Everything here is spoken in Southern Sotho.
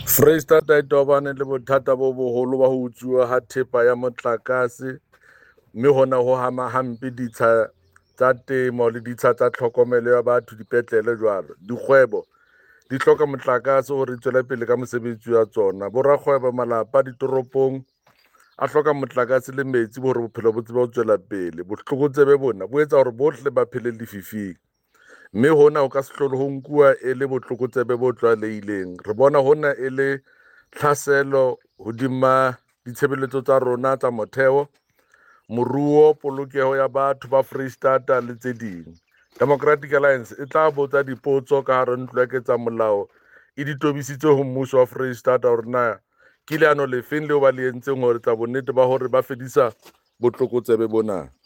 Freistata e tobane le bothata bo boholo ba ho utsuwa ha thepa ya motlakase, mme hona ho hama hampe ditsha tsa temo le ditsha tsa tlhokomelo ya batho, dipetlele jwalo. Dikgwebo di hloka motlakase hore di tswele pele ka mosebetsi wa tsona. Borakgwebo, malapa ditoropong a hloka motlakase le metsi hore bophelo bo tsebe ho tswela pele. Botlokotsebe bona bo etsa hore bohle ba phele lefifing, mme hona ho ka se hlolo ho nkuwa e le botlokotsebe bo tlwaelehileng. Re bona hona e le tlhaselo hodima ditshebeletso tsa rona tsa motheo, moruo, polokeho ya batho ba Freistata le tse ding. Democratic Alliance e tla botsa dipotso ka hare ntlo ya ketsamolao e di tobisitse ho mmuso wa Freistata hore na ke leano le feng leo ba le entseng hore tsa bonnete ba hore ba fedisa botlokotsebe bona.